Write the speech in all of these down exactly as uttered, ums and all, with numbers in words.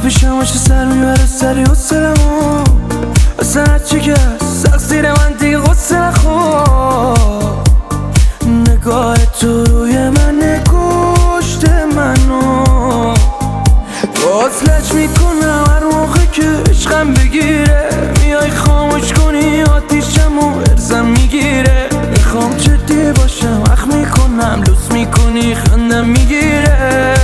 پیشم باشه سر میبره سری حسلمو اصلا هرچی که هست تقصیر من دیگه غصه نخور نگاه تو روی من کشت منو وصلش میکنم هر موقع که عشقم بگیره میای خاموش کنی آتیشمو ارزم میگیره میخوام جدی باشم اخ میکنم لوس میکنی خندم میگیره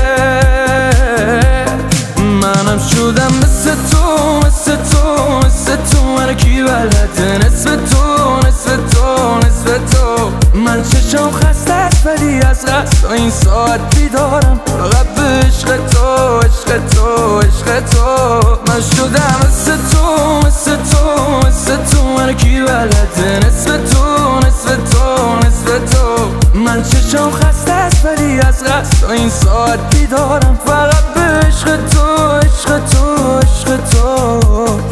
منم شدم مثل تو مثل تو مثل تو من کی بلده نصف تو نصف تو نصف تو من چشم خسته است ولی از قصد این ساعت بیدارم فقط به عشق تو عشق تو عشق تو من شدم مثل تو مثل تو مثل تو من کی بلده نصف تو نصف تو نصف تو من چشم خسته است ولی از قصد این ساعت بیدارم فقط به عشق تو عشق تو عشق تو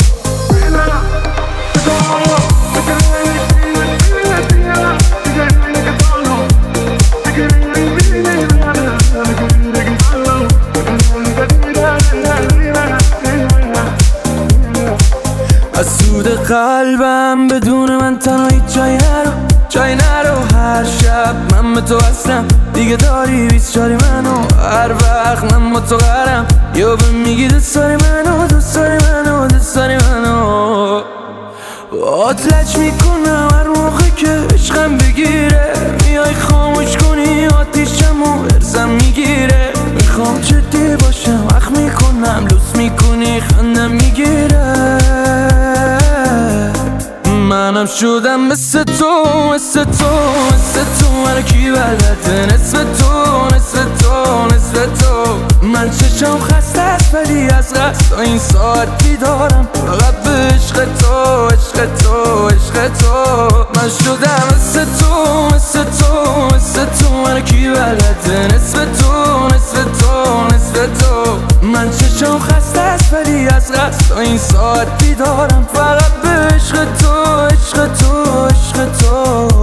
از سود قلبم بدون من تنهایی جای نرو جای نرو هر شب من به تو هستم دیگه داری بیست چاری منو هر وقت من با تو قرم یا به میگی دوست داری منو دوست داری منو دوست داری منو آتلج میکنم هر موقع که عشقم بگیره میای خاموش کنی آتیشمو ارزم میگیره میخوام جدی باشم اخ میکنم لوس میکنی خندم میگیره منم شدم مثل تو مثل تو مثل تو من کی بلده نصف تو نصف تو نصف تو من چشم خسته است ولی از قصد این ساعت بیدارم فقط به عشق تو عشق تو عشق تو من شدم مثل تو مثل تو مثل تو من کی بلده نصف تو نصف تو نصف تو من چشم خسته است ولی از قصد این ساعت بیدارم فقط به عشق تو عشق تو عشق تو